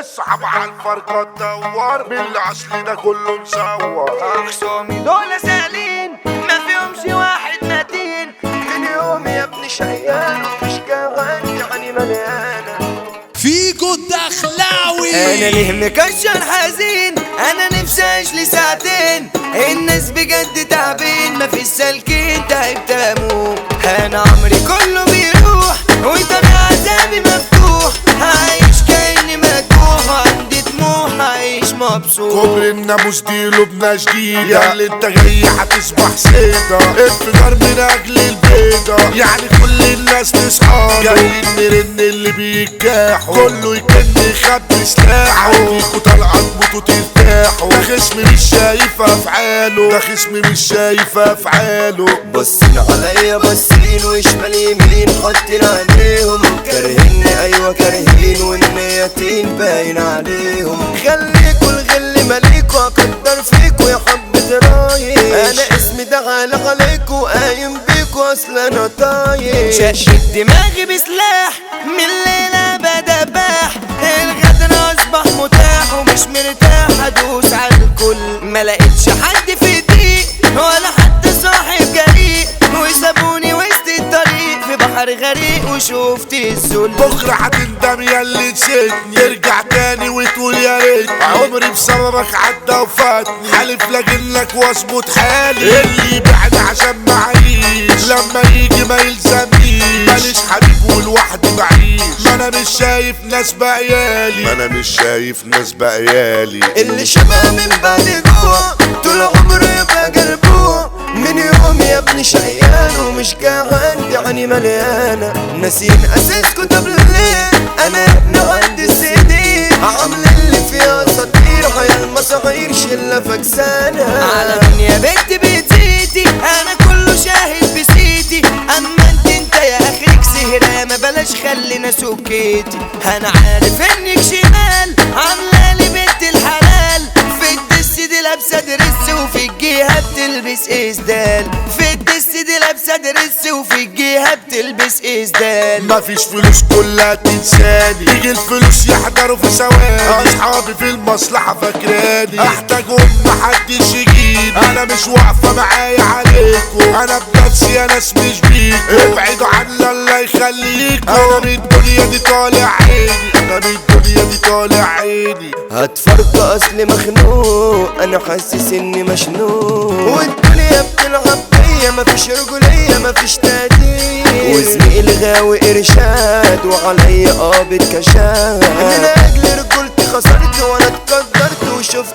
اصحاب على الفرقة تدور من الأصل ده كله مصور. أخصامي دول سالين ما فيهمش واحد متين. من يوم يا ابني شيان ومش كوان يعني مليانة. فيكو الدخلاوي أنا ليه مكشر حزين، أنا نفسي أعيش لي ساعتين. الناس بجد تعبين مفيش سالكين تعبت أموت. أنا عمري كله بيروح وطريق عذابي مفتوح. عايش كأني مدبوح عندي طموح عايش مبسوط. كبر الناموس دي لبنى جديد يا اللي انت جاي هتصبح سيدة. انفجار من أجل البيضة يعني كل الناس تصحى. جايين نرن اللي بيجاحوا كله يكن يخبي سلاحه. فيكوا طالعة تموتوا ترتاحوا. ده خصم مش شايف أفعاله، ده خصم مش شايف أفعاله. بصين عليا بصين وشمال يمين حاطين عليهم. كارهيني ايوه كارهين والنياتين باين عليهم. خليكوا الغل ماليكوا اقدر فيكوا يا حبة رايش. انا اسمي ده غالي عليكوا قايم بيكوا اصل انا طايش. شقت دماغي بسلاح من الليلة بدباح. الغدر اصبح متاح ومش مرتاح ادوس على الكل. ما لقيتش حد في ضيق ولا حد صاحب جريء. وسابوني وسط الطريق في بحر غريق وشوفت الذل. بكرة هتندم يا اللي نسيتني. ترجع تاني وتقول يا ريتني. عمري بسببك عدى وفاتني. حالف لاجلك واظبط حالي. اللي بعد عشان معيش لما يجي ما يلزمنيش. ماليش حبيب ولوحدي بعيش. ما انا مش شايف ناس بقيالي، ما انا مش شايف ناس بقيالي. اللي شبه من بعد جوع طول عمره يبقى جربوع. من يوم يا ابني شقيان ومش جعان يعني مليانة. ناسين اساسكوا طب ليه انا ابني عندي السيدي. عامل اللي فيها اساطير عيال مصاغير شلة فكسانة. على من يا بنت بتزيدي انا كله شاهد بسيتي. اما انت يا اخرك سهرة ما بلاش خلينا سكيتي. انا عارف انك شمال عاملالي بنت الحلال. في الدس دي لابسه درس وفي الجيهة بتلبس اسدال. في الدس دي لابسه درس وفي الجيهة بتلبس اسدال. مفيش فلوس كلها تنساني. يجي الفلوس يحضروا في ثواني. اصحابي في المصلحة فاكراني. احتاجهم محدش يجيني. انا مش واقفة معايا عليكم. انا بنفسي يا ناس مش بيكم. ابعدوا عني الله يخليكم. انا من الدنيا دي طالع عيني، انا من الدنيا دي طالع عيني. هتفرق اصلي مخنوق انا حاسس اني مشنوق. والدنيا بتلعب بيا مفيش رجولية مفيش تقدير. وزميلي غاوي ارشاد وعليا قابض كشاد. من اجل رجولتي خسرت وانا اتقدرت وشفت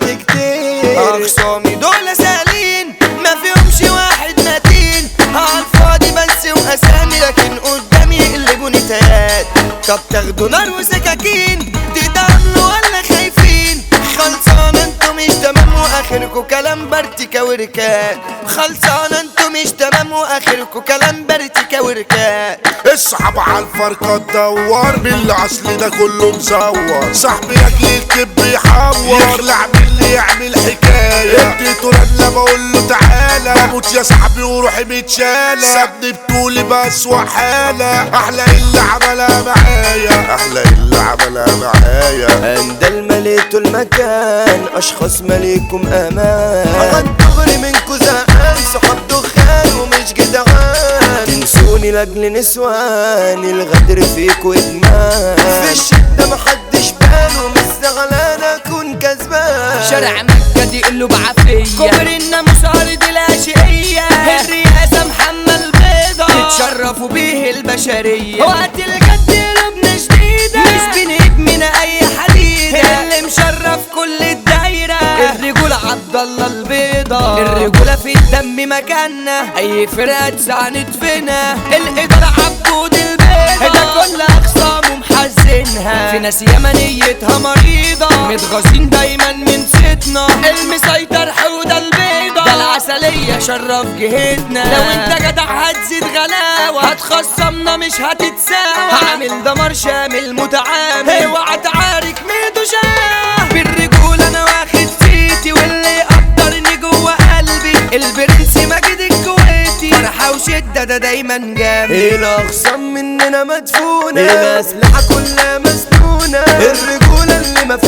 كتير. اخصامي دول سالين ما فيهمش واحد متين. عالفاضي بس واسامي لكن قدامي يقلبوني تيات. طب تاخدوا نار وسكاكين تتعاملوا ولا خايفين. خلصانة انتوا مش تمام واخركوا كلام برتكا وركات. خلصانة انتوا مش تمام واخركوا كلام برتكا وركات. اصحاب على الفرقة تدور من الأصل ده كله مزور. صاحبي ياكل الكب يحور يخلع من اللي يعمل حكاية. اديته لما بقول له تعالى اموت يا صاحبي وروحي متشالة. سابني بطولي بأسوأ حالة. احلى اللي عملها معايا، احلى اللي عملها معايا. اندل مليتوا المكان اشخاص مليكم امان. غد دغري منكو زهقان صحاب دخان ومش جدعان. تنسوني لاجل نسوان الغدر فيكو ادمان. في الشدة محدش بان ومش زعلان اكون كسبان. شارع مكة دي قلوا بعافية. كبر الناموس ارض الاشقية. الرئاسة محمد بيضة تتشرفوا بيه البشرية. وقت الجد قلوبنا شديدة مش بنهمنا اي حديدة. اللي مشرف كل الدايرة الرجولة عبد الله البيضة. الرجولة في الدم مكاننا اي فرقة تساند فينا. الادارة عبود البيضة ده كل اقسامه محزنها. في ناس ياما نيتها مريضة متغاظين دايما من ستنا. المسيطر حودة البيضة ده العسلية شرف جهتنا. لو انت جدع هتزيد غلاوة هتخصمنا مش هتتساوى. هعمل دمار شامل متعامل اوعى تعارك ميدو شاه. بالرجولة انا واخد سيتي واللي يقدرني جوه قلبي. البرنس ماجد الكويتي فرحة وشدة ده دايما جامد. الاخصام مننا مدفونة. الاسلحة كلها مسنونة. الرجولة اللي ما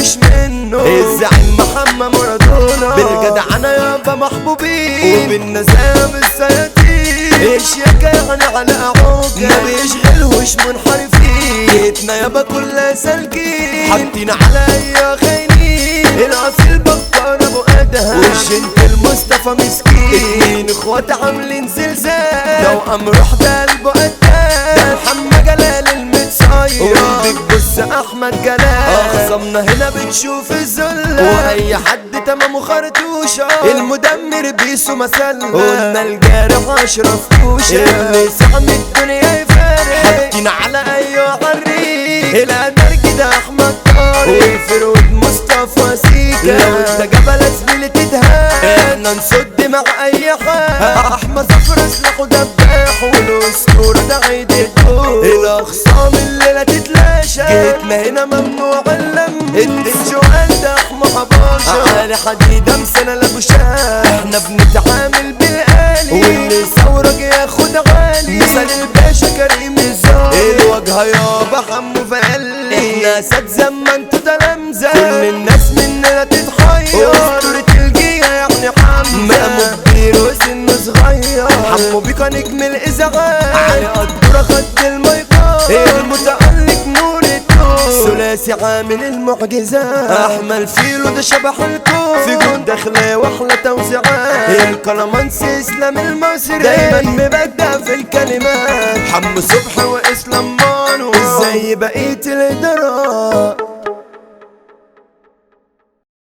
النزاهة بالسياتين الشياكة يعني على عوجة ما بيشغلهوش منحرفين بيتنا يابا كلها سالكين حاطين على اي خاينين الاصيل بطل ابو ادهم والجنت المصطفى مسكين اخوات عاملين زلزال لو امروح ده قلبه قتال ده محمد جلال المتصير وبيك بص احمد جلال اخصامنا هنا بتشوف الذل واي حد تمامه خرطوشه المدمر بيسو مسلة قلنا الجارح اشرف كوشه اللي سهم الدنيا يفارق حاطين على اي حريق القدر كده احمد طارق والفرود مصطفى سيكا لو انت جبل زميلي تدهان احنا نصد مع اي حال احمد صفر سلاحه دباح والاسطوره ده عيد الدور الاخصام الليله تتلاشى جيتنا هنا ممنوع اللم الجوال ده احمد باشا علي حديده مسنه لابو شاه احنا بنتعامل بالآلي واللي ثورك ياخد عالي مثل الباشا كريم الزاهر الواجهه يابا حمو فقلي احنا اساتذه ما انتوا تلامذه كل الناس مننا تتحير اسطوره الجيه يعني حمزه مقامه كبير وسنه صغير حمو بيكا نجم الازعاج علي قدوره خد المايكات المتألق نور الدور ثلاثي عامل المعجزات احمل فيلو ده شبح الكون في جون داخله واحلى توزيعات الكلامانس اسلام المصري دايما مبدع في الكلمات حمو صبحي واسلام مانو زي بقيه الادارات